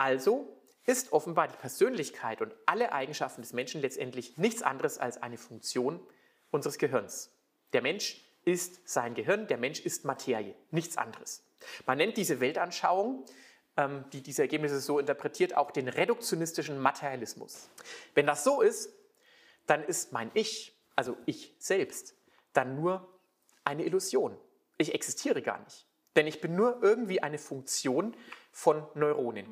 Also ist offenbar die Persönlichkeit und alle Eigenschaften des Menschen letztendlich nichts anderes als eine Funktion unseres Gehirns. Der Mensch ist sein Gehirn, der Mensch ist Materie, nichts anderes. Man nennt diese Weltanschauung, die diese Ergebnisse so interpretiert, auch den reduktionistischen Materialismus. Wenn das so ist, dann ist mein Ich, also ich selbst, dann nur eine Illusion. Ich existiere gar nicht, denn ich bin nur irgendwie eine Funktion von Neuronen.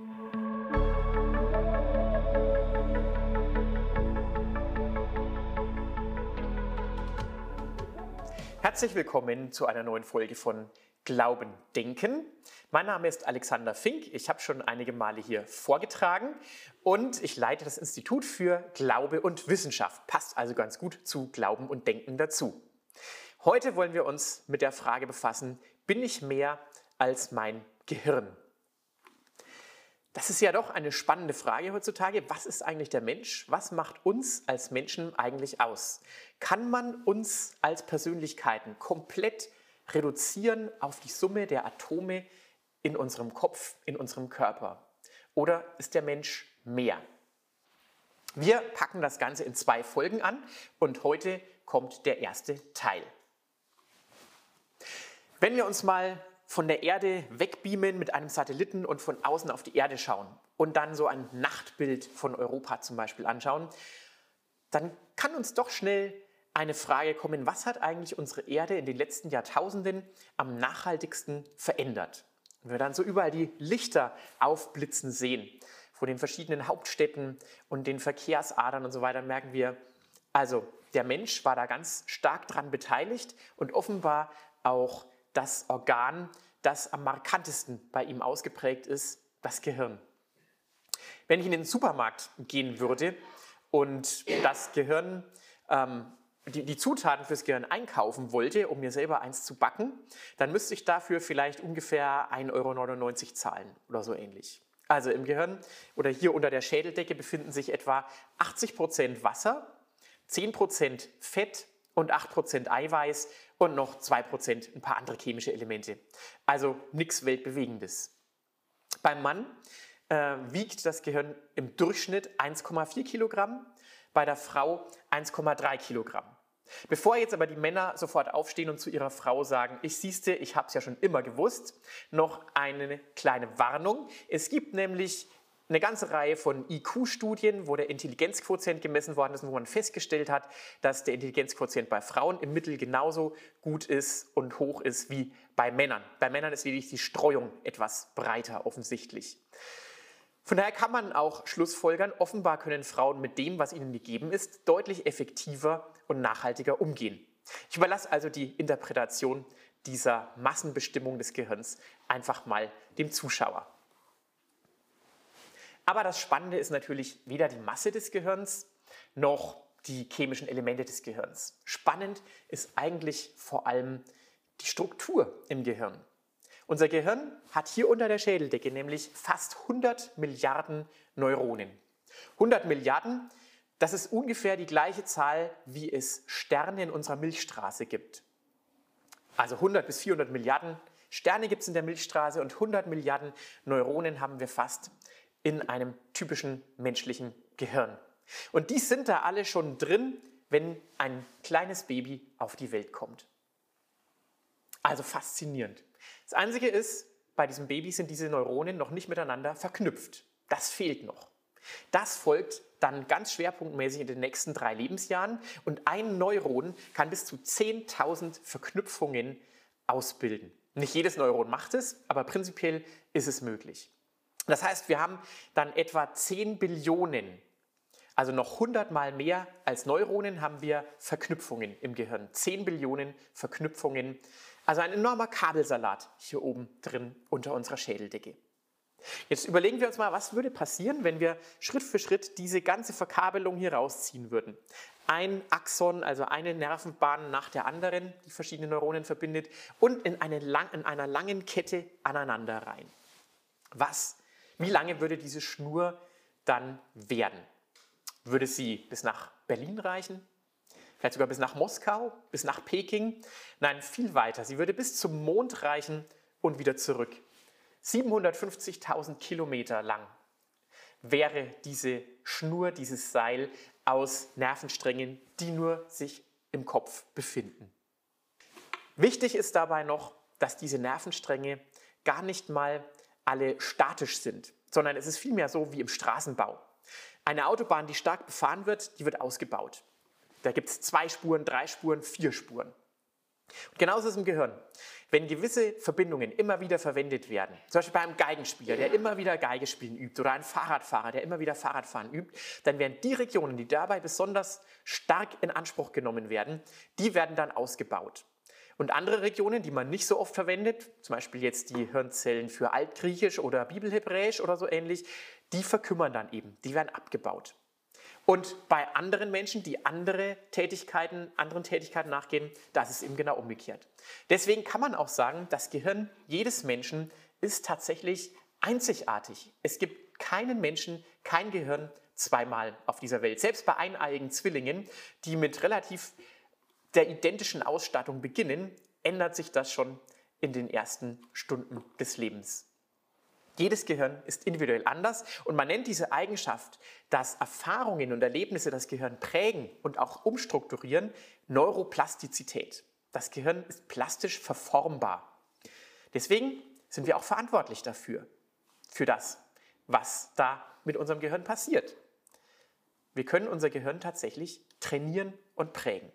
Herzlich willkommen zu einer neuen Folge von Glauben, Denken. Mein Name ist Alexander Fink, ich habe schon einige Male hier vorgetragen und ich leite das Institut für Glaube und Wissenschaft. Passt also ganz gut zu Glauben und Denken dazu. Heute wollen wir uns mit der Frage befassen, bin ich mehr als mein Gehirn? Das ist ja doch eine spannende Frage heutzutage. Was ist eigentlich der Mensch? Was macht uns als Menschen eigentlich aus? Kann man uns als Persönlichkeiten komplett reduzieren auf die Summe der Atome in unserem Kopf, in unserem Körper? Oder ist der Mensch mehr? Wir packen das Ganze in 2 Folgen an und heute kommt der erste Teil. Wenn wir uns mal von der Erde wegbeamen mit einem Satelliten und von außen auf die Erde schauen und dann so ein Nachtbild von Europa zum Beispiel anschauen, dann kann uns doch schnell eine Frage kommen, was hat eigentlich unsere Erde in den letzten Jahrtausenden am nachhaltigsten verändert? Und wir dann so überall die Lichter aufblitzen sehen, von den verschiedenen Hauptstädten und den Verkehrsadern und so weiter, merken wir, also der Mensch war da ganz stark dran beteiligt und offenbar auch das Organ, das am markantesten bei ihm ausgeprägt ist, das Gehirn. Wenn ich in den Supermarkt gehen würde und das Gehirn, die Zutaten fürs Gehirn einkaufen wollte, um mir selber eins zu backen, dann müsste ich dafür vielleicht ungefähr 1,99 € zahlen oder so ähnlich. Also im Gehirn oder hier unter der Schädeldecke befinden sich etwa 80% Wasser, 10% Fett und 8% Eiweiß und noch 2% ein paar andere chemische Elemente. Also nichts Weltbewegendes. Beim Mann wiegt das Gehirn im Durchschnitt 1,4 Kilogramm, bei der Frau 1,3 Kilogramm. Bevor jetzt aber die Männer sofort aufstehen und zu ihrer Frau sagen, ich habe es ja schon immer gewusst, noch eine kleine Warnung. Es gibt nämlich eine ganze Reihe von IQ-Studien, wo der Intelligenzquotient gemessen worden ist und wo man festgestellt hat, dass der Intelligenzquotient bei Frauen im Mittel genauso gut ist und hoch ist wie bei Männern. Bei Männern ist lediglich die Streuung etwas breiter offensichtlich. Von daher kann man auch schlussfolgern, offenbar können Frauen mit dem, was ihnen gegeben ist, deutlich effektiver und nachhaltiger umgehen. Ich überlasse also die Interpretation dieser Massenbestimmung des Gehirns einfach mal dem Zuschauer. Aber das Spannende ist natürlich weder die Masse des Gehirns noch die chemischen Elemente des Gehirns. Spannend ist eigentlich vor allem die Struktur im Gehirn. Unser Gehirn hat hier unter der Schädeldecke nämlich fast 100 Milliarden Neuronen. 100 Milliarden, das ist ungefähr die gleiche Zahl, wie es Sterne in unserer Milchstraße gibt. Also 100 bis 400 Milliarden Sterne gibt es in der Milchstraße und 100 Milliarden Neuronen haben wir fast in einem typischen menschlichen Gehirn. Und die sind da alle schon drin, wenn ein kleines Baby auf die Welt kommt. Also faszinierend. Das Einzige ist, bei diesem Baby sind diese Neuronen noch nicht miteinander verknüpft. Das fehlt noch. Das folgt dann ganz schwerpunktmäßig in den nächsten 3 Lebensjahren und ein Neuron kann bis zu 10.000 Verknüpfungen ausbilden. Nicht jedes Neuron macht es, aber prinzipiell ist es möglich. Das heißt, wir haben dann etwa 10 Billionen, also noch 100 Mal mehr als Neuronen haben wir Verknüpfungen im Gehirn. 10 Billionen Verknüpfungen, also ein enormer Kabelsalat hier oben drin unter unserer Schädeldecke. Jetzt überlegen wir uns mal, was würde passieren, wenn wir Schritt für Schritt diese ganze Verkabelung hier rausziehen würden. Ein Axon, also eine Nervenbahn nach der anderen, die verschiedene Neuronen verbindet und in einer langen Kette aneinander rein. Wie lange würde diese Schnur dann werden? Würde sie bis nach Berlin reichen? Vielleicht sogar bis nach Moskau, bis nach Peking? Nein, viel weiter. Sie würde bis zum Mond reichen und wieder zurück. 750.000 Kilometer lang. wäre diese Schnur, dieses Seil aus Nervensträngen, die nur sich im Kopf befinden. Wichtig ist dabei noch, dass diese Nervenstränge gar nicht mal alle statisch sind, sondern es ist vielmehr so wie im Straßenbau. Eine Autobahn, die stark befahren wird, die wird ausgebaut. Da gibt es 2 Spuren, 3 Spuren, 4 Spuren. Und genauso ist es im Gehirn. Wenn gewisse Verbindungen immer wieder verwendet werden, zum Beispiel bei einem Geigenspieler, der immer wieder Geige spielen übt, oder ein Fahrradfahrer, der immer wieder Fahrradfahren übt, dann werden die Regionen, die dabei besonders stark in Anspruch genommen werden, die werden dann ausgebaut. Und andere Regionen, die man nicht so oft verwendet, zum Beispiel jetzt die Hirnzellen für Altgriechisch oder Bibelhebräisch oder so ähnlich, die verkümmern dann eben, die werden abgebaut. Und bei anderen Menschen, die anderen Tätigkeiten nachgehen, das ist eben genau umgekehrt. Deswegen kann man auch sagen, das Gehirn jedes Menschen ist tatsächlich einzigartig. Es gibt keinen Menschen, kein Gehirn zweimal auf dieser Welt. Selbst bei eineiigen Zwillingen, die mit relativ der identischen Ausstattung beginnen, ändert sich das schon in den ersten Stunden des Lebens. Jedes Gehirn ist individuell anders und man nennt diese Eigenschaft, dass Erfahrungen und Erlebnisse das Gehirn prägen und auch umstrukturieren, Neuroplastizität. Das Gehirn ist plastisch verformbar. Deswegen sind wir auch verantwortlich dafür, für das, was da mit unserem Gehirn passiert. Wir können unser Gehirn tatsächlich trainieren und prägen.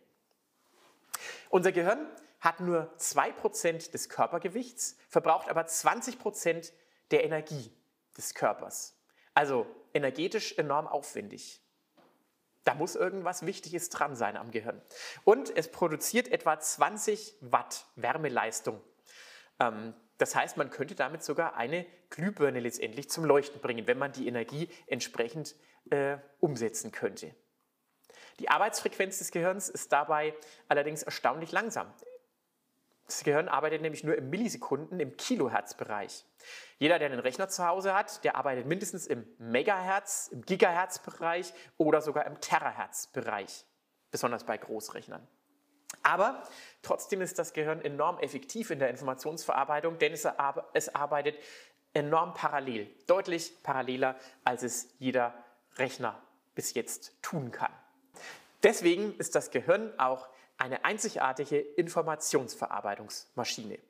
Unser Gehirn hat nur 2% des Körpergewichts, verbraucht aber 20% der Energie des Körpers. Also energetisch enorm aufwendig. Da muss irgendwas Wichtiges dran sein am Gehirn. Und es produziert etwa 20 Watt Wärmeleistung. Das heißt, man könnte damit sogar eine Glühbirne letztendlich zum Leuchten bringen, wenn man die Energie entsprechend umsetzen könnte. Die Arbeitsfrequenz des Gehirns ist dabei allerdings erstaunlich langsam. Das Gehirn arbeitet nämlich nur im Millisekunden, im Kilohertz-Bereich. Jeder, der einen Rechner zu Hause hat, der arbeitet mindestens im Megahertz, im Gigahertz-Bereich oder sogar im Terahertz-Bereich, besonders bei Großrechnern. Aber trotzdem ist das Gehirn enorm effektiv in der Informationsverarbeitung, denn es arbeitet enorm parallel, deutlich paralleler, als es jeder Rechner bis jetzt tun kann. Deswegen ist das Gehirn auch eine einzigartige Informationsverarbeitungsmaschine.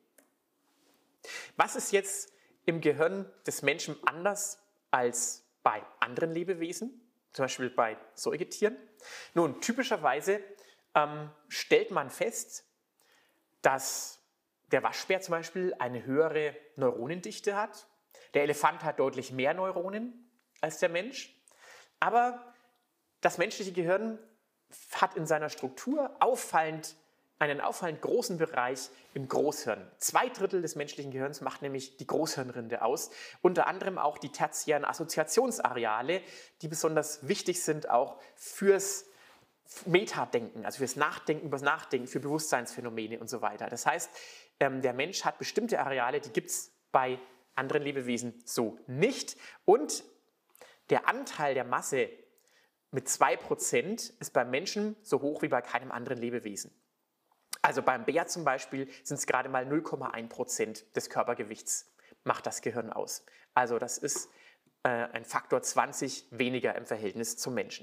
Was ist jetzt im Gehirn des Menschen anders als bei anderen Lebewesen, zum Beispiel bei Säugetieren? Nun, typischerweise stellt man fest, dass der Waschbär zum Beispiel eine höhere Neuronendichte hat. Der Elefant hat deutlich mehr Neuronen als der Mensch. Aber das menschliche Gehirn hat in seiner Struktur einen auffallend großen Bereich im Großhirn. 2/3 des menschlichen Gehirns macht nämlich die Großhirnrinde aus. Unter anderem auch die tertiären Assoziationsareale, die besonders wichtig sind auch fürs Metadenken, also fürs Nachdenken, übers Nachdenken, für Bewusstseinsphänomene und so weiter. Das heißt, der Mensch hat bestimmte Areale, die gibt es bei anderen Lebewesen so nicht. Und der Anteil der Masse mit 2% ist beim Menschen so hoch wie bei keinem anderen Lebewesen. Also beim Bär zum Beispiel sind es gerade mal 0,1% des Körpergewichts, macht das Gehirn aus. Also das ist ein Faktor 20 weniger im Verhältnis zum Menschen.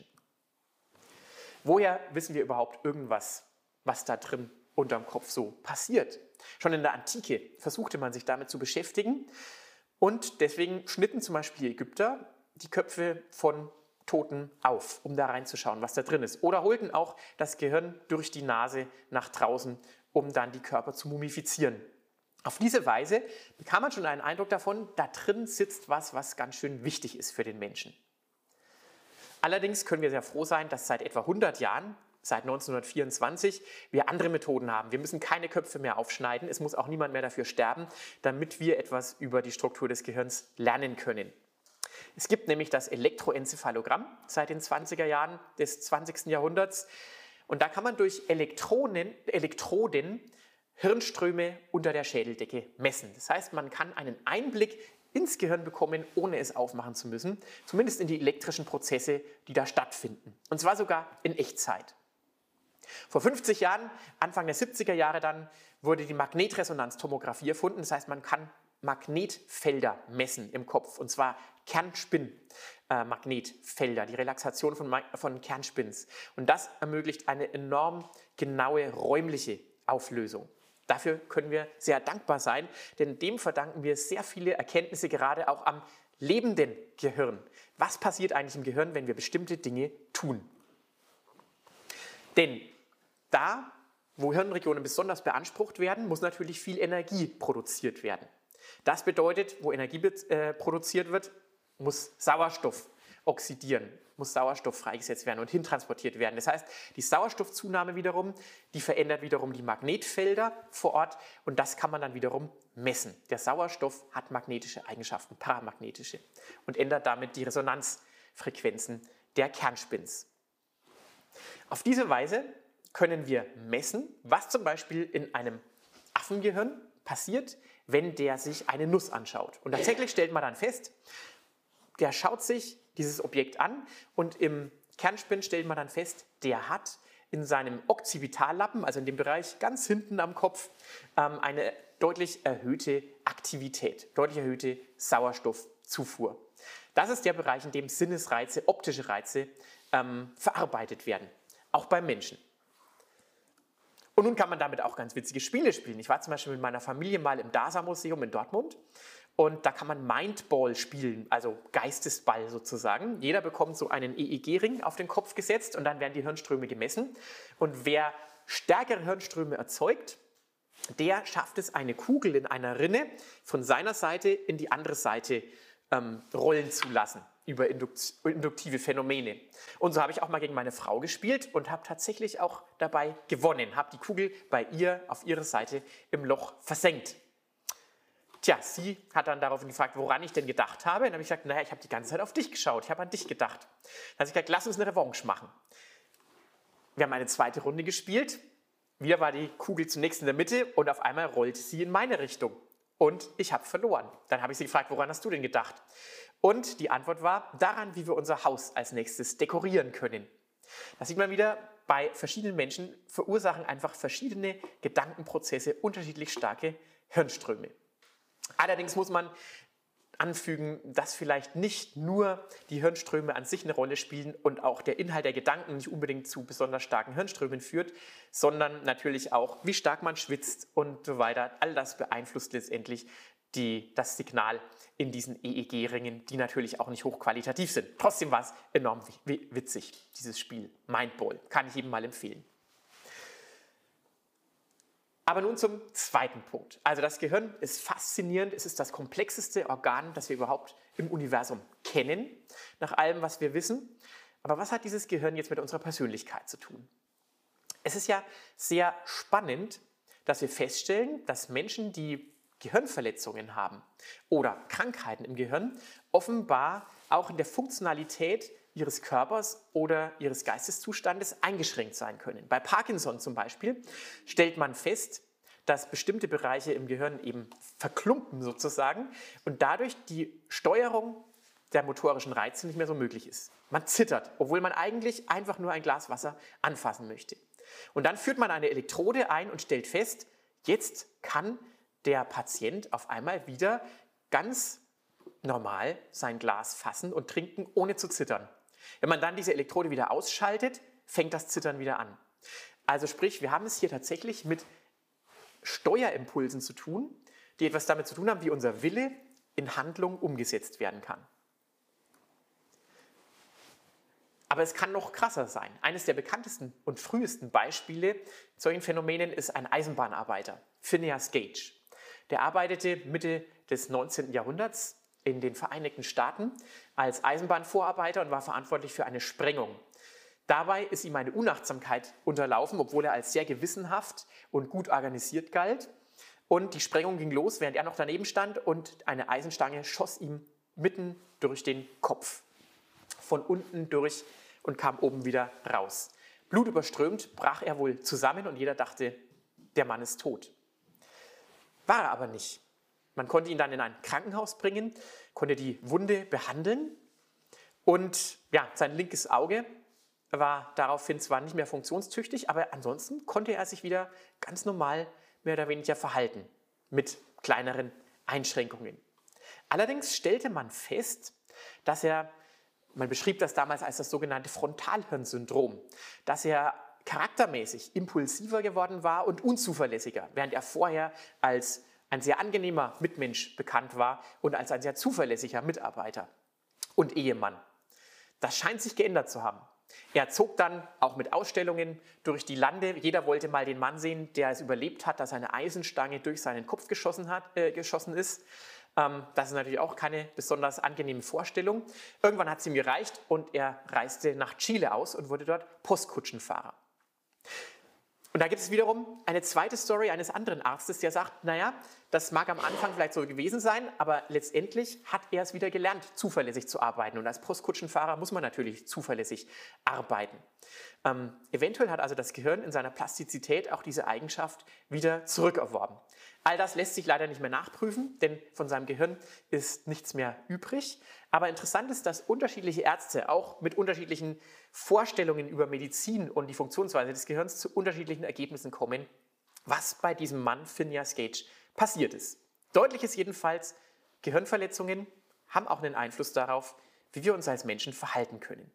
Woher wissen wir überhaupt irgendwas, was da drin unterm Kopf so passiert? Schon in der Antike versuchte man sich damit zu beschäftigen und deswegen schnitten zum Beispiel die Ägypter die Köpfe von Toten auf, um da reinzuschauen, was da drin ist. Oder holten auch das Gehirn durch die Nase nach draußen, um dann die Körper zu mumifizieren. Auf diese Weise bekam man schon einen Eindruck davon, da drin sitzt was ganz schön wichtig ist für den Menschen. Allerdings können wir sehr froh sein, dass seit etwa 100 Jahren, seit 1924, wir andere Methoden haben. Wir müssen keine Köpfe mehr aufschneiden, es muss auch niemand mehr dafür sterben, damit wir etwas über die Struktur des Gehirns lernen können. Es gibt nämlich das Elektroenzephalogramm seit den 20er Jahren des 20. Jahrhunderts und da kann man durch Elektroden Hirnströme unter der Schädeldecke messen. Das heißt, man kann einen Einblick ins Gehirn bekommen, ohne es aufmachen zu müssen, zumindest in die elektrischen Prozesse, die da stattfinden. Und zwar sogar in Echtzeit. Vor 50 Jahren, Anfang der 70er Jahre dann, wurde die Magnetresonanztomographie erfunden. Das heißt, man kann Magnetfelder messen im Kopf, und zwar Kernspinnen. Magnetfelder, die Relaxation von Kernspins. Und das ermöglicht eine enorm genaue räumliche Auflösung. Dafür können wir sehr dankbar sein, denn dem verdanken wir sehr viele Erkenntnisse, gerade auch am lebenden Gehirn. Was passiert eigentlich im Gehirn, wenn wir bestimmte Dinge tun? Denn da, wo Hirnregionen besonders beansprucht werden, muss natürlich viel Energie produziert werden. Das bedeutet, wo Energie produziert wird, muss Sauerstoff oxidieren, muss Sauerstoff freigesetzt werden und hintransportiert werden. Das heißt, die Sauerstoffzunahme wiederum, die verändert wiederum die Magnetfelder vor Ort und das kann man dann wiederum messen. Der Sauerstoff hat magnetische Eigenschaften, paramagnetische, und ändert damit die Resonanzfrequenzen der Kernspins. Auf diese Weise können wir messen, was zum Beispiel in einem Affengehirn passiert, wenn der sich eine Nuss anschaut. Und tatsächlich stellt man dann fest, der schaut sich dieses Objekt an und im Kernspin stellt man dann fest, der hat in seinem Occipitallappen, also in dem Bereich ganz hinten am Kopf, eine deutlich erhöhte Aktivität, deutlich erhöhte Sauerstoffzufuhr. Das ist der Bereich, in dem Sinnesreize, optische Reize verarbeitet werden, auch beim Menschen. Und nun kann man damit auch ganz witzige Spiele spielen. Ich war zum Beispiel mit meiner Familie mal im DASA-Museum in Dortmund und da kann man Mindball spielen, also Geistesball sozusagen. Jeder bekommt so einen EEG-Ring auf den Kopf gesetzt und dann werden die Hirnströme gemessen. Und wer stärkere Hirnströme erzeugt, der schafft es, eine Kugel in einer Rinne von seiner Seite in die andere Seite rollen zu lassen über induktive Phänomene. Und so habe ich auch mal gegen meine Frau gespielt und habe tatsächlich auch dabei gewonnen, habe die Kugel bei ihr auf ihrer Seite im Loch versenkt. Tja, sie hat dann daraufhin gefragt, woran ich denn gedacht habe. Und dann habe ich gesagt, naja, ich habe die ganze Zeit auf dich geschaut, ich habe an dich gedacht. Dann hat sie gesagt, lass uns eine Revanche machen. Wir haben eine zweite Runde gespielt. Wieder war die Kugel zunächst in der Mitte und auf einmal rollte sie in meine Richtung. Und ich habe verloren. Dann habe ich sie gefragt, woran hast du denn gedacht? Und die Antwort war, daran, wie wir unser Haus als nächstes dekorieren können. Da sieht man wieder, bei verschiedenen Menschen verursachen einfach verschiedene Gedankenprozesse unterschiedlich starke Hirnströme. Allerdings muss man anfügen, dass vielleicht nicht nur die Hirnströme an sich eine Rolle spielen und auch der Inhalt der Gedanken nicht unbedingt zu besonders starken Hirnströmen führt, sondern natürlich auch, wie stark man schwitzt und so weiter. All das beeinflusst letztendlich das Signal in diesen EEG-Ringen, die natürlich auch nicht hochqualitativ sind. Trotzdem war es enorm witzig, dieses Spiel. Mindball, kann ich jedem mal empfehlen. Aber nun zum zweiten Punkt. Also das Gehirn ist faszinierend, es ist das komplexeste Organ, das wir überhaupt im Universum kennen, nach allem, was wir wissen. Aber was hat dieses Gehirn jetzt mit unserer Persönlichkeit zu tun? Es ist ja sehr spannend, dass wir feststellen, dass Menschen, die Gehirnverletzungen haben oder Krankheiten im Gehirn, offenbar auch in der Funktionalität ihres Körpers oder ihres Geisteszustandes eingeschränkt sein können. Bei Parkinson zum Beispiel stellt man fest, dass bestimmte Bereiche im Gehirn eben verklumpen sozusagen und dadurch die Steuerung der motorischen Reize nicht mehr so möglich ist. Man zittert, obwohl man eigentlich einfach nur ein Glas Wasser anfassen möchte. Und dann führt man eine Elektrode ein und stellt fest, jetzt kann der Patient auf einmal wieder ganz normal sein Glas fassen und trinken, ohne zu zittern. Wenn man dann diese Elektrode wieder ausschaltet, fängt das Zittern wieder an. Also sprich, wir haben es hier tatsächlich mit Steuerimpulsen zu tun, die etwas damit zu tun haben, wie unser Wille in Handlung umgesetzt werden kann. Aber es kann noch krasser sein. Eines der bekanntesten und frühesten Beispiele solchen Phänomenen ist ein Eisenbahnarbeiter, Phineas Gage. Der arbeitete Mitte des 19. Jahrhunderts in den Vereinigten Staaten als Eisenbahnvorarbeiter und war verantwortlich für eine Sprengung. Dabei ist ihm eine Unachtsamkeit unterlaufen, obwohl er als sehr gewissenhaft und gut organisiert galt. Und die Sprengung ging los, während er noch daneben stand und eine Eisenstange schoss ihm mitten durch den Kopf. Von unten durch und kam oben wieder raus. Blutüberströmt brach er wohl zusammen und jeder dachte, der Mann ist tot. War er aber nicht. Man konnte ihn dann in ein Krankenhaus bringen, konnte die Wunde behandeln und ja, sein linkes Auge war daraufhin zwar nicht mehr funktionstüchtig, aber ansonsten konnte er sich wieder ganz normal mehr oder weniger verhalten, mit kleineren Einschränkungen. Allerdings stellte man fest, dass er Man beschrieb das damals als das sogenannte Frontalhirnsyndrom, dass er charaktermäßig impulsiver geworden war und unzuverlässiger, während er vorher als ein sehr angenehmer Mitmensch bekannt war und als ein sehr zuverlässiger Mitarbeiter und Ehemann. Das scheint sich geändert zu haben. Er zog dann auch mit Ausstellungen durch die Lande. Jeder wollte mal den Mann sehen, der es überlebt hat, dass eine Eisenstange durch seinen Kopf geschossen ist. Das ist natürlich auch keine besonders angenehme Vorstellung. Irgendwann hat es ihm gereicht und er reiste nach Chile aus und wurde dort Postkutschenfahrer. Und da gibt es wiederum eine zweite Story eines anderen Arztes, der sagt, naja, das mag am Anfang vielleicht so gewesen sein, aber letztendlich hat er es wieder gelernt, zuverlässig zu arbeiten. Und als Postkutschenfahrer muss man natürlich zuverlässig arbeiten. Eventuell hat also das Gehirn in seiner Plastizität auch diese Eigenschaft wieder zurückerworben. All das lässt sich leider nicht mehr nachprüfen, denn von seinem Gehirn ist nichts mehr übrig. Aber interessant ist, dass unterschiedliche Ärzte auch mit unterschiedlichen Vorstellungen über Medizin und die Funktionsweise des Gehirns zu unterschiedlichen Ergebnissen kommen, was bei diesem Mann Phineas Gage passiert ist. Deutlich ist jedenfalls, Gehirnverletzungen haben auch einen Einfluss darauf, wie wir uns als Menschen verhalten können.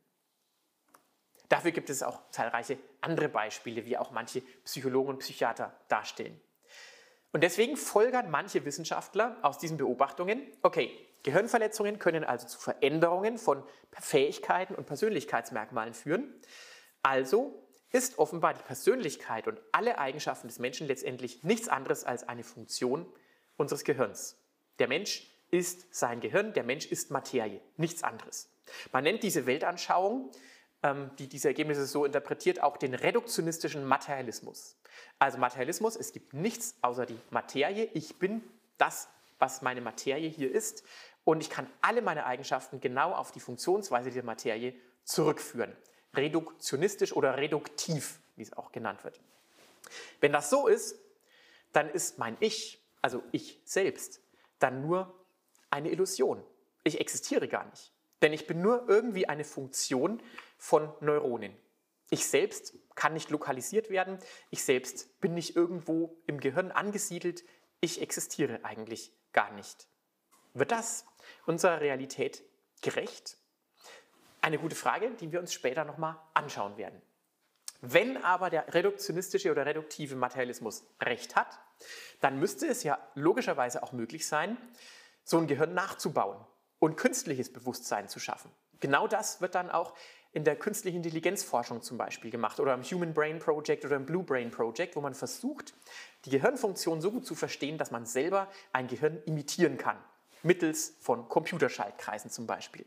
Dafür gibt es auch zahlreiche andere Beispiele, wie auch manche Psychologen und Psychiater darstellen. Und deswegen folgern manche Wissenschaftler aus diesen Beobachtungen, okay, Gehirnverletzungen können also zu Veränderungen von Fähigkeiten und Persönlichkeitsmerkmalen führen. Also ist offenbar die Persönlichkeit und alle Eigenschaften des Menschen letztendlich nichts anderes als eine Funktion unseres Gehirns. Der Mensch ist sein Gehirn, der Mensch ist Materie, nichts anderes. Man nennt diese Weltanschauung, die diese Ergebnisse so interpretiert, auch den reduktionistischen Materialismus. Also Materialismus, es gibt nichts außer die Materie. Ich bin das, was meine Materie hier ist und ich kann alle meine Eigenschaften genau auf die Funktionsweise dieser Materie zurückführen. Reduktionistisch oder reduktiv, wie es auch genannt wird. Wenn das so ist, dann ist mein Ich, also ich selbst, dann nur eine Illusion. Ich existiere gar nicht. Denn ich bin nur irgendwie eine Funktion von Neuronen. Ich selbst kann nicht lokalisiert werden. Ich selbst bin nicht irgendwo im Gehirn angesiedelt. Ich existiere eigentlich gar nicht. Wird das unserer Realität gerecht? Eine gute Frage, die wir uns später nochmal anschauen werden. Wenn aber der reduktionistische oder reduktive Materialismus recht hat, dann müsste es ja logischerweise auch möglich sein, so ein Gehirn nachzubauen und künstliches Bewusstsein zu schaffen. Genau das wird dann auch in der künstlichen Intelligenzforschung zum Beispiel gemacht oder im Human Brain Project oder im Blue Brain Project, wo man versucht, die Gehirnfunktion so gut zu verstehen, dass man selber ein Gehirn imitieren kann, mittels von Computerschaltkreisen zum Beispiel.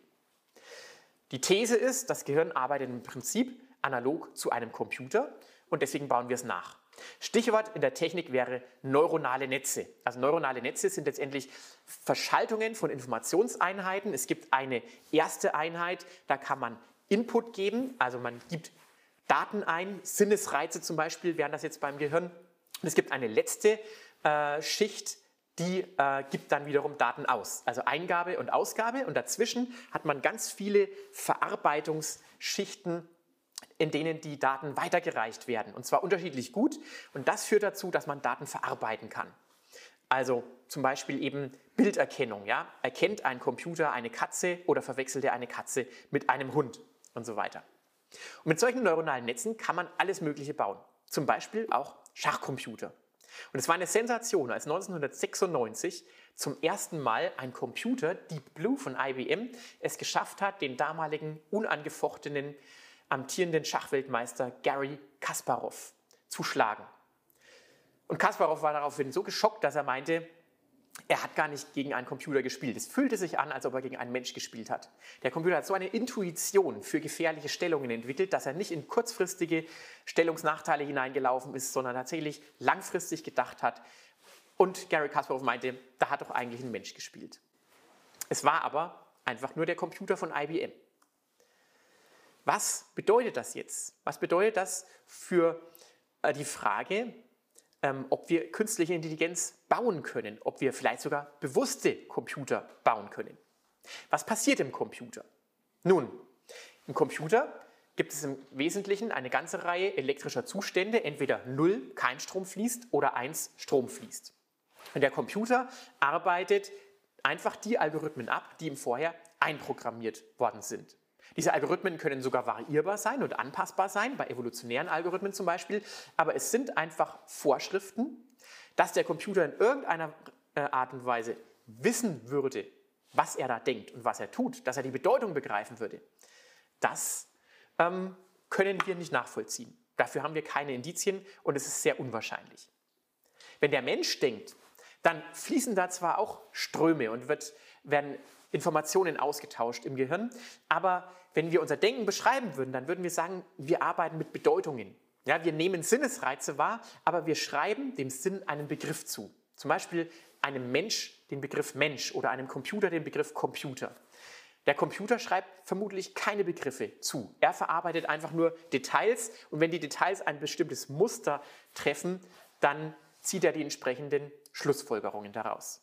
Die These ist, das Gehirn arbeitet im Prinzip analog zu einem Computer und deswegen bauen wir es nach. Stichwort in der Technik wäre neuronale Netze. Also neuronale Netze sind letztendlich Verschaltungen von Informationseinheiten. Es gibt eine erste Einheit, da kann man Input geben, also man gibt Daten ein, Sinnesreize zum Beispiel wären das jetzt beim Gehirn. Und es gibt eine letzte Schicht, die gibt dann wiederum Daten aus, also Eingabe und Ausgabe. Und dazwischen hat man ganz viele Verarbeitungsschichten, in denen die Daten weitergereicht werden, und zwar unterschiedlich gut. Und das führt dazu, dass man Daten verarbeiten kann. Also zum Beispiel eben Bilderkennung. Ja? Erkennt ein Computer eine Katze oder verwechselt er eine Katze mit einem Hund und so weiter. Und mit solchen neuronalen Netzen kann man alles Mögliche bauen. Zum Beispiel auch Schachcomputer. Und es war eine Sensation, als 1996 zum ersten Mal ein Computer, Deep Blue von IBM, es geschafft hat, den damaligen unangefochtenen amtierenden Schachweltmeister Garry Kasparov zu schlagen. Und Kasparov war daraufhin so geschockt, dass er meinte, er hat gar nicht gegen einen Computer gespielt. Es fühlte sich an, als ob er gegen einen Mensch gespielt hat. Der Computer hat so eine Intuition für gefährliche Stellungen entwickelt, dass er nicht in kurzfristige Stellungsnachteile hineingelaufen ist, sondern tatsächlich langfristig gedacht hat. Und Garry Kasparov meinte, da hat doch eigentlich ein Mensch gespielt. Es war aber einfach nur der Computer von IBM. Was bedeutet das jetzt? Was bedeutet das für die Frage, ob wir künstliche Intelligenz bauen können, ob wir vielleicht sogar bewusste Computer bauen können? Was passiert im Computer? Nun, im Computer gibt es im Wesentlichen eine ganze Reihe elektrischer Zustände, entweder 0, kein Strom fließt, oder 1, Strom fließt. Und der Computer arbeitet einfach die Algorithmen ab, die ihm vorher einprogrammiert worden sind. Diese Algorithmen können sogar variierbar sein und anpassbar sein, bei evolutionären Algorithmen zum Beispiel, aber es sind einfach Vorschriften, dass der Computer in irgendeiner Art und Weise wissen würde, was er da denkt und was er tut, dass er die Bedeutung begreifen würde. Das können wir nicht nachvollziehen. Dafür haben wir keine Indizien und es ist sehr unwahrscheinlich. Wenn der Mensch denkt, dann fließen da zwar auch Ströme und werden Informationen ausgetauscht im Gehirn, aber wenn wir unser Denken beschreiben würden, dann würden wir sagen, wir arbeiten mit Bedeutungen. Ja, wir nehmen Sinnesreize wahr, aber wir schreiben dem Sinn einen Begriff zu. Zum Beispiel einem Mensch den Begriff Mensch oder einem Computer den Begriff Computer. Der Computer schreibt vermutlich keine Begriffe zu. Er verarbeitet einfach nur Details und wenn die Details ein bestimmtes Muster treffen, dann zieht er die entsprechenden Schlussfolgerungen daraus.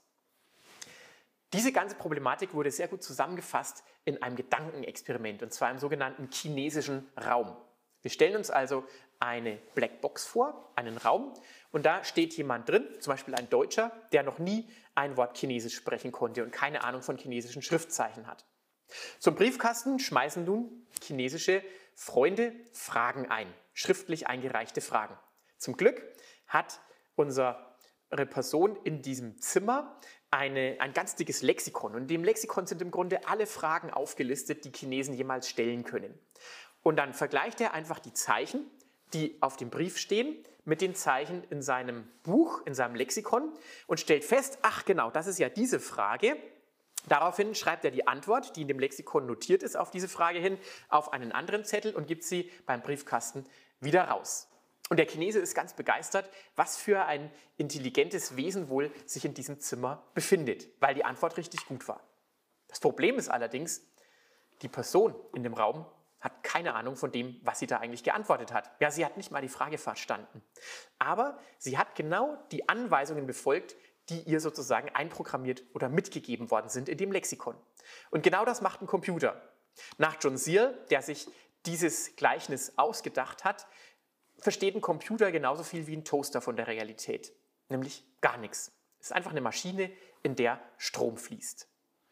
Diese ganze Problematik wurde sehr gut zusammengefasst in einem Gedankenexperiment, und zwar im sogenannten chinesischen Raum. Wir stellen uns also eine Blackbox vor, einen Raum, und da steht jemand drin, zum Beispiel ein Deutscher, der noch nie ein Wort Chinesisch sprechen konnte und keine Ahnung von chinesischen Schriftzeichen hat. Zum Briefkasten schmeißen nun chinesische Freunde Fragen ein, schriftlich eingereichte Fragen. Zum Glück hat unsere Person in diesem Zimmer ein ganz dickes Lexikon. Und in dem Lexikon sind im Grunde alle Fragen aufgelistet, die Chinesen jemals stellen können. Und dann vergleicht er einfach die Zeichen, die auf dem Brief stehen, mit den Zeichen in seinem Buch, in seinem Lexikon und stellt fest, ach genau, das ist ja diese Frage. Daraufhin schreibt er die Antwort, die in dem Lexikon notiert ist, auf diese Frage hin, auf einen anderen Zettel und gibt sie beim Briefkasten wieder raus. Und der Chinese ist ganz begeistert, was für ein intelligentes Wesen wohl sich in diesem Zimmer befindet, weil die Antwort richtig gut war. Das Problem ist allerdings, die Person in dem Raum hat keine Ahnung von dem, was sie da eigentlich geantwortet hat. Ja, sie hat nicht mal die Frage verstanden. Aber sie hat genau die Anweisungen befolgt, die ihr sozusagen einprogrammiert oder mitgegeben worden sind in dem Lexikon. Und genau das macht ein Computer. Nach John Searle, der sich dieses Gleichnis ausgedacht hat, versteht ein Computer genauso viel wie ein Toaster von der Realität. Nämlich gar nichts. Es ist einfach eine Maschine, in der Strom fließt.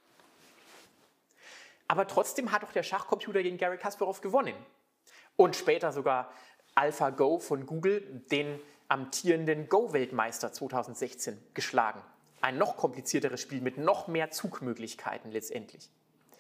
Aber trotzdem hat auch der Schachcomputer gegen Garry Kasparov gewonnen. Und später sogar AlphaGo von Google den amtierenden Go-Weltmeister 2016 geschlagen. Ein noch komplizierteres Spiel mit noch mehr Zugmöglichkeiten letztendlich.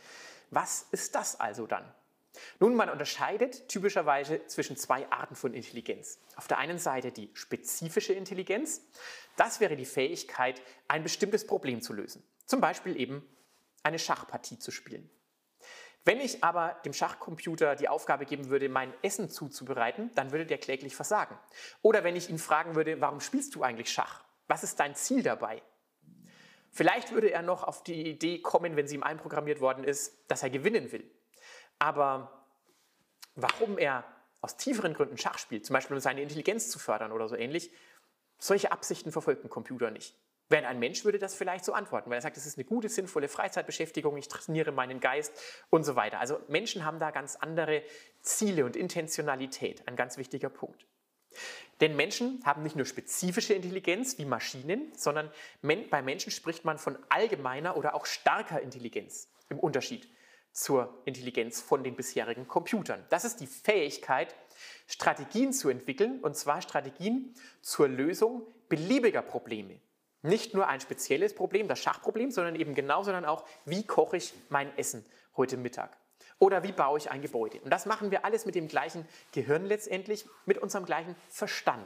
Was ist das also dann? Nun, man unterscheidet typischerweise zwischen zwei Arten von Intelligenz. Auf der einen Seite die spezifische Intelligenz. Das wäre die Fähigkeit, ein bestimmtes Problem zu lösen. Zum Beispiel eben eine Schachpartie zu spielen. Wenn ich aber dem Schachcomputer die Aufgabe geben würde, mein Essen zuzubereiten, dann würde der kläglich versagen. Oder wenn ich ihn fragen würde, warum spielst du eigentlich Schach? Was ist dein Ziel dabei? Vielleicht würde er noch auf die Idee kommen, wenn sie ihm einprogrammiert worden ist, dass er gewinnen will. Aber warum er aus tieferen Gründen Schach spielt, zum Beispiel um seine Intelligenz zu fördern oder so ähnlich, solche Absichten verfolgt ein Computer nicht. Während ein Mensch würde das vielleicht so antworten, weil er sagt, es ist eine gute, sinnvolle Freizeitbeschäftigung, ich trainiere meinen Geist und so weiter. Also Menschen haben da ganz andere Ziele und Intentionalität, ein ganz wichtiger Punkt. Denn Menschen haben nicht nur spezifische Intelligenz wie Maschinen, sondern bei Menschen spricht man von allgemeiner oder auch starker Intelligenz im Unterschied zur Intelligenz von den bisherigen Computern. Das ist die Fähigkeit, Strategien zu entwickeln, und zwar Strategien zur Lösung beliebiger Probleme. Nicht nur ein spezielles Problem, das Schachproblem, sondern eben genauso dann auch, wie koche ich mein Essen heute Mittag? Oder wie baue ich ein Gebäude? Und das machen wir alles mit dem gleichen Gehirn letztendlich, mit unserem gleichen Verstand.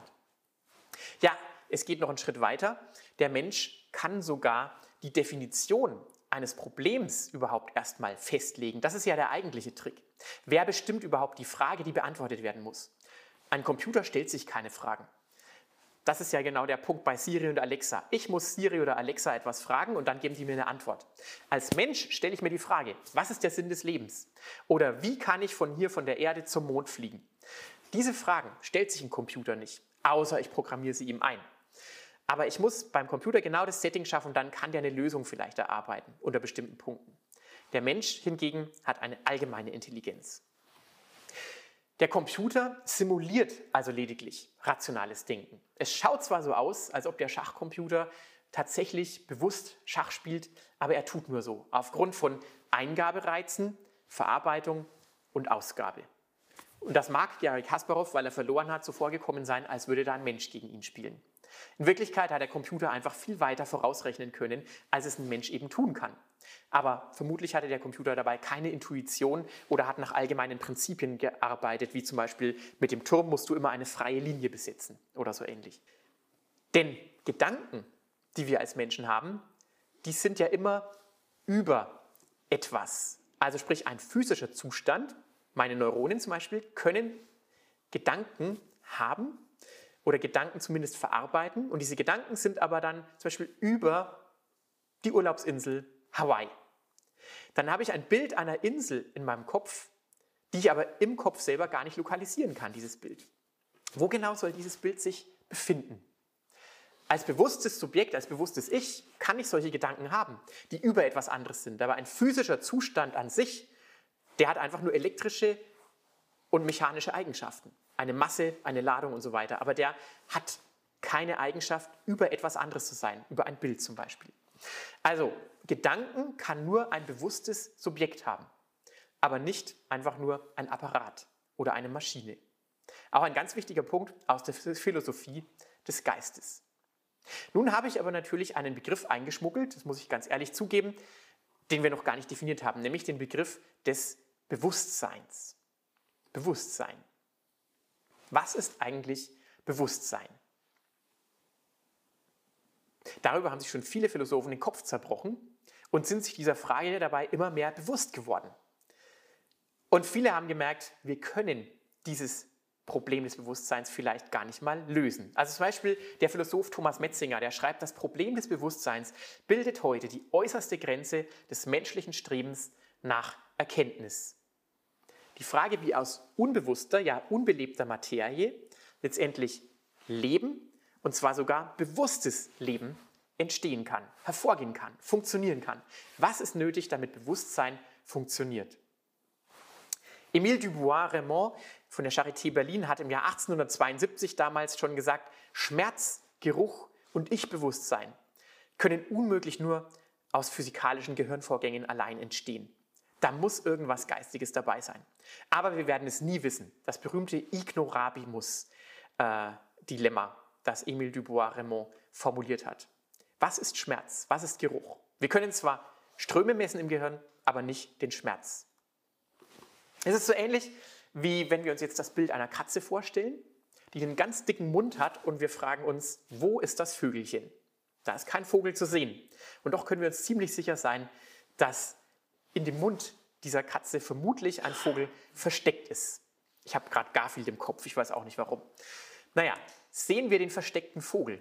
Ja, es geht noch einen Schritt weiter. Der Mensch kann sogar die Definition eines Problems überhaupt erstmal festlegen. Das ist ja der eigentliche Trick. Wer bestimmt überhaupt die Frage, die beantwortet werden muss? Ein Computer stellt sich keine Fragen. Das ist ja genau der Punkt bei Siri und Alexa. Ich muss Siri oder Alexa etwas fragen und dann geben die mir eine Antwort. Als Mensch stelle ich mir die Frage, was ist der Sinn des Lebens? Oder wie kann ich von hier, von der Erde zum Mond fliegen? Diese Fragen stellt sich ein Computer nicht, außer ich programmiere sie ihm ein. Aber ich muss beim Computer genau das Setting schaffen, dann kann der eine Lösung vielleicht erarbeiten unter bestimmten Punkten. Der Mensch hingegen hat eine allgemeine Intelligenz. Der Computer simuliert also lediglich rationales Denken. Es schaut zwar so aus, als ob der Schachcomputer tatsächlich bewusst Schach spielt, aber er tut nur so, aufgrund von Eingabereizen, Verarbeitung und Ausgabe. Und das mag Garry Kasparov, weil er verloren hat, so vorgekommen sein, als würde da ein Mensch gegen ihn spielen. In Wirklichkeit hat der Computer einfach viel weiter vorausrechnen können, als es ein Mensch eben tun kann. Aber vermutlich hatte der Computer dabei keine Intuition oder hat nach allgemeinen Prinzipien gearbeitet, wie zum Beispiel mit dem Turm musst du immer eine freie Linie besetzen oder so ähnlich. Denn Gedanken, die wir als Menschen haben, die sind ja immer über etwas. Also sprich ein physischer Zustand, meine Neuronen zum Beispiel, können Gedanken haben oder Gedanken zumindest verarbeiten. Und diese Gedanken sind aber dann zum Beispiel über die Urlaubsinsel Hawaii. Dann habe ich ein Bild einer Insel in meinem Kopf, die ich aber im Kopf selber gar nicht lokalisieren kann, dieses Bild. Wo genau soll dieses Bild sich befinden? Als bewusstes Subjekt, als bewusstes Ich kann ich solche Gedanken haben, die über etwas anderes sind. Aber ein physischer Zustand an sich, der hat einfach nur elektrische und mechanische Eigenschaften. Eine Masse, eine Ladung und so weiter. Aber der hat keine Eigenschaft, über etwas anderes zu sein, über ein Bild zum Beispiel. Also, Gedanken kann nur ein bewusstes Subjekt haben, aber nicht einfach nur ein Apparat oder eine Maschine. Auch ein ganz wichtiger Punkt aus der Philosophie des Geistes. Nun habe ich aber natürlich einen Begriff eingeschmuggelt, das muss ich ganz ehrlich zugeben, den wir noch gar nicht definiert haben, nämlich den Begriff des Bewusstseins. Bewusstsein. Was ist eigentlich Bewusstsein? Darüber haben sich schon viele Philosophen den Kopf zerbrochen und sind sich dieser Frage dabei immer mehr bewusst geworden. Und viele haben gemerkt, wir können dieses Problem des Bewusstseins vielleicht gar nicht mal lösen. Also zum Beispiel der Philosoph Thomas Metzinger, der schreibt, das Problem des Bewusstseins bildet heute die äußerste Grenze des menschlichen Strebens nach Erkenntnis. Die Frage, wie aus unbewusster, ja unbelebter Materie letztendlich Leben, und zwar sogar bewusstes Leben, entstehen kann, hervorgehen kann, funktionieren kann. Was ist nötig, damit Bewusstsein funktioniert? Émile Dubois-Reymond von der Charité Berlin hat im Jahr 1872 damals schon gesagt, Schmerz, Geruch und Ich-Bewusstsein können unmöglich nur aus physikalischen Gehirnvorgängen allein entstehen. Da muss irgendwas Geistiges dabei sein. Aber wir werden es nie wissen. Das berühmte Ignorabimus-Dilemma, das Émile Dubois-Reymond formuliert hat. Was ist Schmerz? Was ist Geruch? Wir können zwar Ströme messen im Gehirn, aber nicht den Schmerz. Es ist so ähnlich, wie wenn wir uns jetzt das Bild einer Katze vorstellen, die einen ganz dicken Mund hat und wir fragen uns, wo ist das Vögelchen? Da ist kein Vogel zu sehen. Und doch können wir uns ziemlich sicher sein, dass in dem Mund dieser Katze vermutlich ein Vogel versteckt ist. Ich habe gerade Garfield im Kopf, ich weiß auch nicht warum. Naja, sehen wir den versteckten Vogel?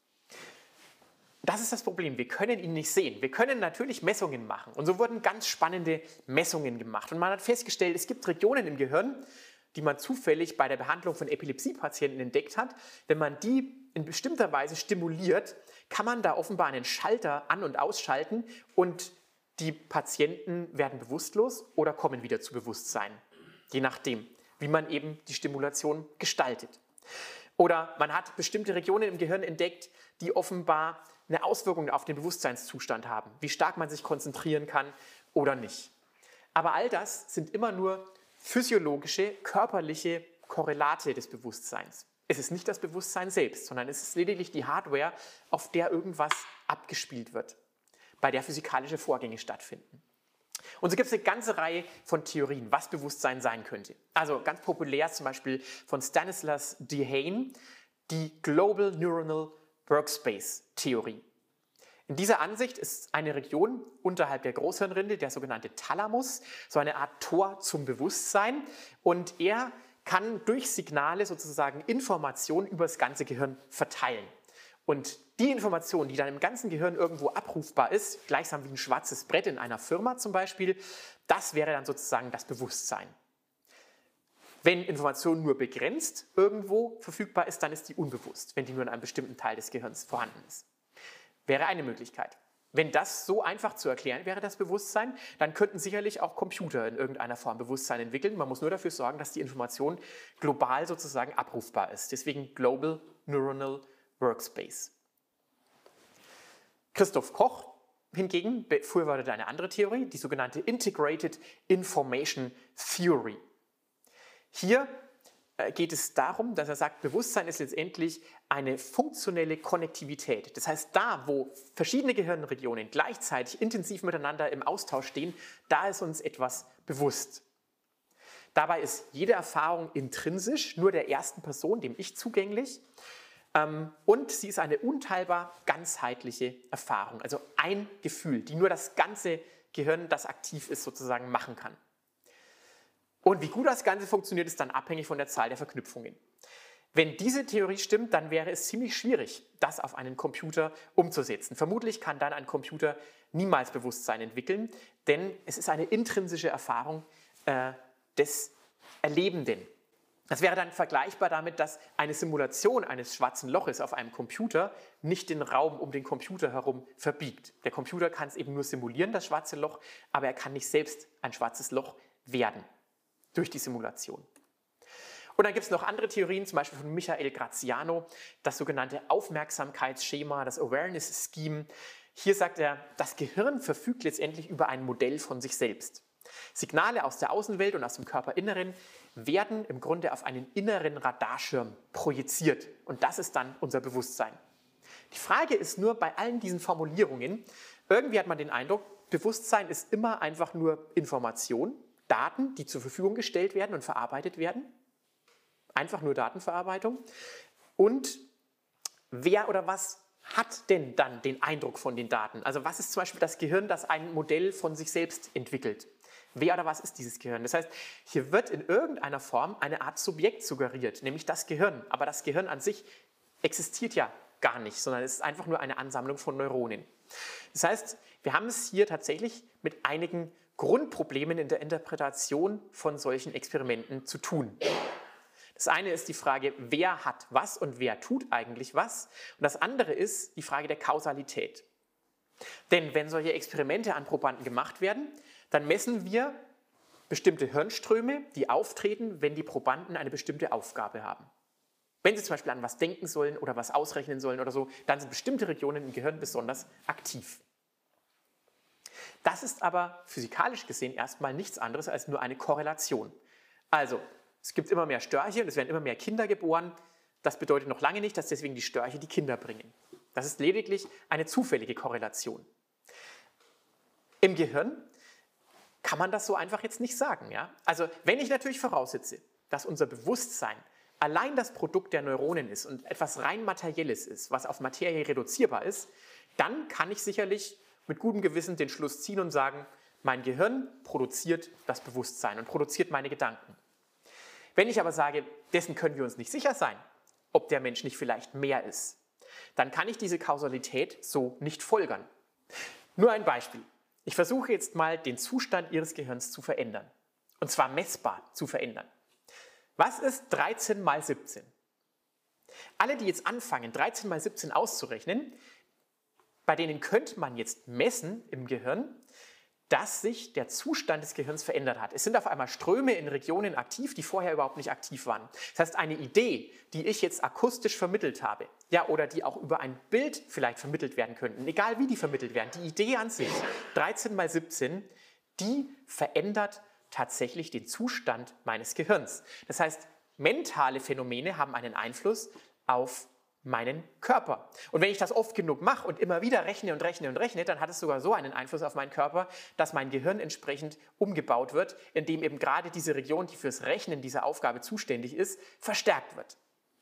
Das ist das Problem, wir können ihn nicht sehen. Wir können natürlich Messungen machen und so wurden ganz spannende Messungen gemacht. Und man hat festgestellt, es gibt Regionen im Gehirn, die man zufällig bei der Behandlung von Epilepsiepatienten entdeckt hat. Wenn man die in bestimmter Weise stimuliert, kann man da offenbar einen Schalter an- und ausschalten und die Patienten werden bewusstlos oder kommen wieder zu Bewusstsein, je nachdem, wie man eben die Stimulation gestaltet. Oder man hat bestimmte Regionen im Gehirn entdeckt, die offenbar eine Auswirkung auf den Bewusstseinszustand haben, wie stark man sich konzentrieren kann oder nicht. Aber all das sind immer nur physiologische, körperliche Korrelate des Bewusstseins. Es ist nicht das Bewusstsein selbst, sondern es ist lediglich die Hardware, auf der irgendwas abgespielt wird, bei der physikalische Vorgänge stattfinden. Und so gibt es eine ganze Reihe von Theorien, was Bewusstsein sein könnte. Also ganz populär zum Beispiel von Stanislas Dehaene, die Global Neuronal Workspace Theorie. In dieser Ansicht ist eine Region unterhalb der Großhirnrinde, der sogenannte Thalamus, so eine Art Tor zum Bewusstsein und er kann durch Signale sozusagen Informationen über das ganze Gehirn verteilen. Und die Information, die dann im ganzen Gehirn irgendwo abrufbar ist, gleichsam wie ein schwarzes Brett in einer Firma zum Beispiel, das wäre dann sozusagen das Bewusstsein. Wenn Information nur begrenzt irgendwo verfügbar ist, dann ist die unbewusst, wenn die nur in einem bestimmten Teil des Gehirns vorhanden ist. Wäre eine Möglichkeit. Wenn das so einfach zu erklären wäre, das Bewusstsein, dann könnten sicherlich auch Computer in irgendeiner Form Bewusstsein entwickeln. Man muss nur dafür sorgen, dass die Information global sozusagen abrufbar ist. Deswegen Global Neuronal Workspace. Christoph Koch, hingegen befürwortet eine andere Theorie, die sogenannte Integrated Information Theory. Hier geht es darum, dass er sagt, Bewusstsein ist letztendlich eine funktionelle Konnektivität. Das heißt, da, wo verschiedene Gehirnregionen gleichzeitig intensiv miteinander im Austausch stehen, da ist uns etwas bewusst. Dabei ist jede Erfahrung intrinsisch, nur der ersten Person, dem Ich, zugänglich. Und sie ist eine unteilbar ganzheitliche Erfahrung, also ein Gefühl, die nur das ganze Gehirn, das aktiv ist, sozusagen machen kann. Und wie gut das Ganze funktioniert, ist dann abhängig von der Zahl der Verknüpfungen. Wenn diese Theorie stimmt, dann wäre es ziemlich schwierig, das auf einen Computer umzusetzen. Vermutlich kann dann ein Computer niemals Bewusstsein entwickeln, denn es ist eine intrinsische Erfahrung des Erlebenden. Das wäre dann vergleichbar damit, dass eine Simulation eines schwarzen Loches auf einem Computer nicht den Raum um den Computer herum verbiegt. Der Computer kann es eben nur simulieren, das schwarze Loch, aber er kann nicht selbst ein schwarzes Loch werden durch die Simulation. Und dann gibt es noch andere Theorien, zum Beispiel von Michael Graziano, das sogenannte Aufmerksamkeitsschema, das Awareness Scheme. Hier sagt er, das Gehirn verfügt letztendlich über ein Modell von sich selbst. Signale aus der Außenwelt und aus dem Körperinneren werden im Grunde auf einen inneren Radarschirm projiziert. Und das ist dann unser Bewusstsein. Die Frage ist nur bei allen diesen Formulierungen, irgendwie hat man den Eindruck, Bewusstsein ist immer einfach nur Information, Daten, die zur Verfügung gestellt werden und verarbeitet werden. Einfach nur Datenverarbeitung. Und wer oder was hat denn dann den Eindruck von den Daten? Also was ist zum Beispiel das Gehirn, das ein Modell von sich selbst entwickelt? Wer oder was ist dieses Gehirn? Das heißt, hier wird in irgendeiner Form eine Art Subjekt suggeriert, nämlich das Gehirn. Aber das Gehirn an sich existiert ja gar nicht, sondern es ist einfach nur eine Ansammlung von Neuronen. Das heißt, wir haben es hier tatsächlich mit einigen Grundproblemen in der Interpretation von solchen Experimenten zu tun. Das eine ist die Frage, wer hat was und wer tut eigentlich was? Und das andere ist die Frage der Kausalität. Denn wenn solche Experimente an Probanden gemacht werden, dann messen wir bestimmte Hirnströme, die auftreten, wenn die Probanden eine bestimmte Aufgabe haben. Wenn sie zum Beispiel an was denken sollen oder was ausrechnen sollen oder so, dann sind bestimmte Regionen im Gehirn besonders aktiv. Das ist aber physikalisch gesehen erstmal nichts anderes als nur eine Korrelation. Also, es gibt immer mehr Störche und es werden immer mehr Kinder geboren. Das bedeutet noch lange nicht, dass deswegen die Störche die Kinder bringen. Das ist lediglich eine zufällige Korrelation. Im Gehirn kann man das so einfach jetzt nicht sagen. Ja? Also, wenn ich natürlich voraussetze, dass unser Bewusstsein allein das Produkt der Neuronen ist und etwas rein Materielles ist, was auf Materie reduzierbar ist, dann kann ich sicherlich mit gutem Gewissen den Schluss ziehen und sagen, mein Gehirn produziert das Bewusstsein und produziert meine Gedanken. Wenn ich aber sage, dessen können wir uns nicht sicher sein, ob der Mensch nicht vielleicht mehr ist, dann kann ich diese Kausalität so nicht folgern. Nur ein Beispiel. Ich versuche jetzt mal, den Zustand Ihres Gehirns zu verändern. Und zwar messbar zu verändern. Was ist 13 mal 17? Alle, die jetzt anfangen, 13 mal 17 auszurechnen, bei denen könnte man jetzt messen im Gehirn, dass sich der Zustand des Gehirns verändert hat. Es sind auf einmal Ströme in Regionen aktiv, die vorher überhaupt nicht aktiv waren. Das heißt, eine Idee, die ich jetzt akustisch vermittelt habe, ja, oder die auch über ein Bild vielleicht vermittelt werden könnten, egal wie die vermittelt werden, die Idee an sich, 13 mal 17, die verändert tatsächlich den Zustand meines Gehirns. Das heißt, mentale Phänomene haben einen Einfluss auf meinen Körper. Und wenn ich das oft genug mache und immer wieder rechne und rechne und rechne, dann hat es sogar so einen Einfluss auf meinen Körper, dass mein Gehirn entsprechend umgebaut wird, indem eben gerade diese Region, die fürs Rechnen dieser Aufgabe zuständig ist, verstärkt wird.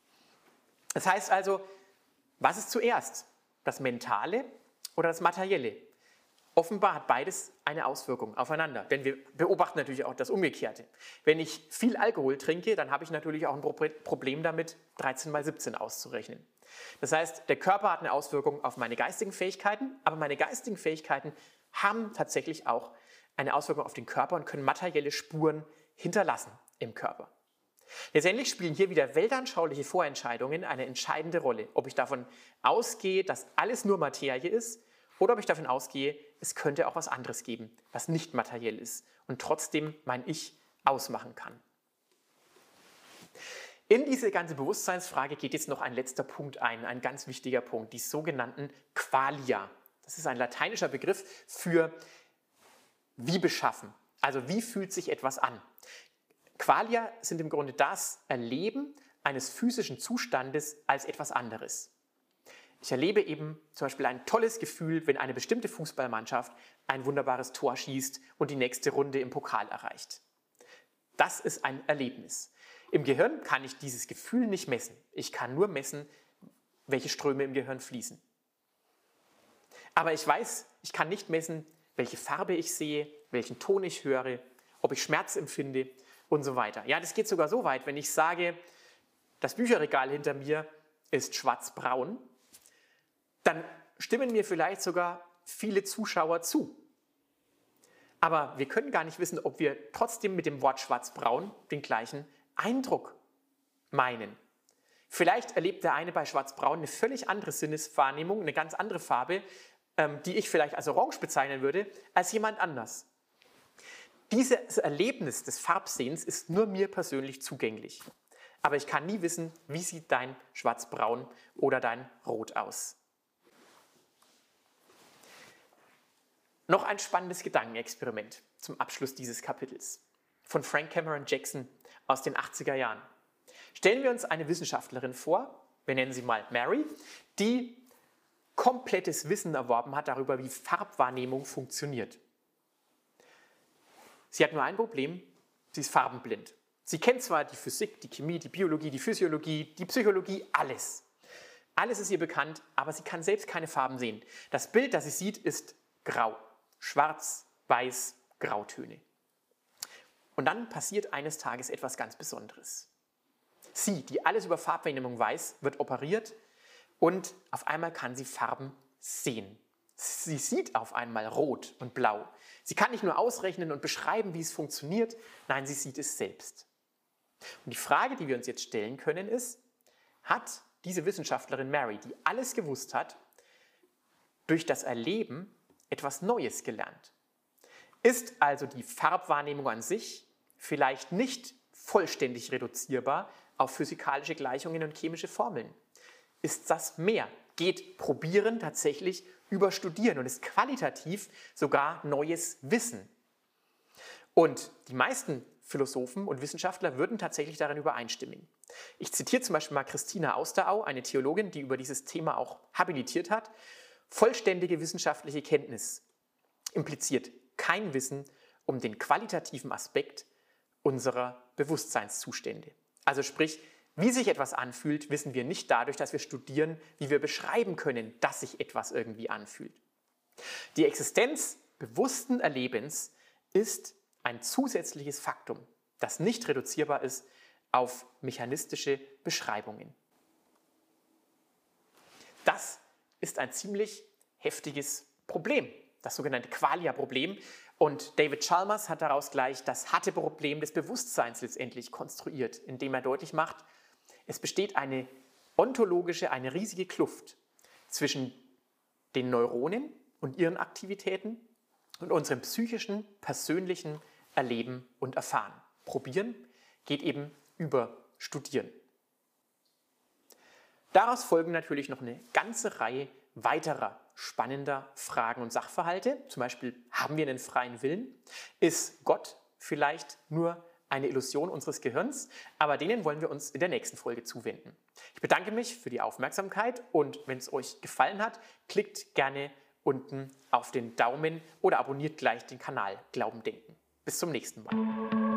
Das heißt also, was ist zuerst? Das Mentale oder das Materielle? Offenbar hat beides eine Auswirkung aufeinander, denn wir beobachten natürlich auch das Umgekehrte. Wenn ich viel Alkohol trinke, dann habe ich natürlich auch ein Problem damit, 13 mal 17 auszurechnen. Das heißt, der Körper hat eine Auswirkung auf meine geistigen Fähigkeiten, aber meine geistigen Fähigkeiten haben tatsächlich auch eine Auswirkung auf den Körper und können materielle Spuren hinterlassen im Körper. Letztendlich spielen hier wieder weltanschauliche Vorentscheidungen eine entscheidende Rolle, ob ich davon ausgehe, dass alles nur Materie ist, oder ob ich davon ausgehe, es könnte auch was anderes geben, was nicht materiell ist und trotzdem mein Ich ausmachen kann. In diese ganze Bewusstseinsfrage geht jetzt noch ein letzter Punkt ein ganz wichtiger Punkt, die sogenannten Qualia. Das ist ein lateinischer Begriff für wie beschaffen. Also wie fühlt sich etwas an? Qualia sind im Grunde das Erleben eines physischen Zustandes als etwas anderes. Ich erlebe eben zum Beispiel ein tolles Gefühl, wenn eine bestimmte Fußballmannschaft ein wunderbares Tor schießt und die nächste Runde im Pokal erreicht. Das ist ein Erlebnis. Im Gehirn kann ich dieses Gefühl nicht messen. Ich kann nur messen, welche Ströme im Gehirn fließen. Aber ich weiß, ich kann nicht messen, welche Farbe ich sehe, welchen Ton ich höre, ob ich Schmerz empfinde und so weiter. Ja, das geht sogar so weit, wenn ich sage, das Bücherregal hinter mir ist schwarz-braun, dann stimmen mir vielleicht sogar viele Zuschauer zu. Aber wir können gar nicht wissen, ob wir trotzdem mit dem Wort schwarz-braun den gleichen Eindruck meinen. Vielleicht erlebt der eine bei schwarz-braun eine völlig andere Sinneswahrnehmung, eine ganz andere Farbe, die ich vielleicht als orange bezeichnen würde, als jemand anders. Dieses Erlebnis des Farbsehens ist nur mir persönlich zugänglich. Aber ich kann nie wissen, wie sieht dein schwarz-braun oder dein rot aus. Noch ein spannendes Gedankenexperiment zum Abschluss dieses Kapitels von Frank Cameron Jackson aus den 80er Jahren. Stellen wir uns eine Wissenschaftlerin vor, wir nennen sie mal Mary, die komplettes Wissen erworben hat darüber, wie Farbwahrnehmung funktioniert. Sie hat nur ein Problem, sie ist farbenblind. Sie kennt zwar die Physik, die Chemie, die Biologie, die Physiologie, die Psychologie, alles. Alles ist ihr bekannt, aber sie kann selbst keine Farben sehen. Das Bild, das sie sieht, ist grau. Schwarz, weiß, Grautöne. Und dann passiert eines Tages etwas ganz Besonderes. Sie, die alles über Farbwahrnehmung weiß, wird operiert und auf einmal kann sie Farben sehen. Sie sieht auf einmal Rot und Blau. Sie kann nicht nur ausrechnen und beschreiben, wie es funktioniert, nein, sie sieht es selbst. Und die Frage, die wir uns jetzt stellen können, ist, hat diese Wissenschaftlerin Mary, die alles gewusst hat, durch das Erleben etwas Neues gelernt? Ist also die Farbwahrnehmung an sich vielleicht nicht vollständig reduzierbar auf physikalische Gleichungen und chemische Formeln? Ist das mehr? Geht Probieren tatsächlich über Studieren und ist qualitativ sogar neues Wissen? Und die meisten Philosophen und Wissenschaftler würden tatsächlich darin übereinstimmen. Ich zitiere zum Beispiel mal Christina Austerau, eine Theologin, die über dieses Thema auch habilitiert hat. Vollständige wissenschaftliche Kenntnis impliziert kein Wissen um den qualitativen Aspekt unserer Bewusstseinszustände. Also sprich, wie sich etwas anfühlt, wissen wir nicht dadurch, dass wir studieren, wie wir beschreiben können, dass sich etwas irgendwie anfühlt. Die Existenz bewussten Erlebens ist ein zusätzliches Faktum, das nicht reduzierbar ist auf mechanistische Beschreibungen. Das ist ein ziemlich heftiges Problem, das sogenannte Qualia-Problem. Und David Chalmers hat daraus gleich das harte Problem des Bewusstseins letztendlich konstruiert, indem er deutlich macht, es besteht eine ontologische, eine riesige Kluft zwischen den Neuronen und ihren Aktivitäten und unserem psychischen, persönlichen Erleben und Erfahren. Probieren geht eben über Studieren. Daraus folgen natürlich noch eine ganze Reihe weiterer spannender Fragen und Sachverhalte. Zum Beispiel, haben wir einen freien Willen? Ist Gott vielleicht nur eine Illusion unseres Gehirns? Aber denen wollen wir uns in der nächsten Folge zuwenden. Ich bedanke mich für die Aufmerksamkeit und wenn es euch gefallen hat, klickt gerne unten auf den Daumen oder abonniert gleich den Kanal Glauben Denken. Bis zum nächsten Mal.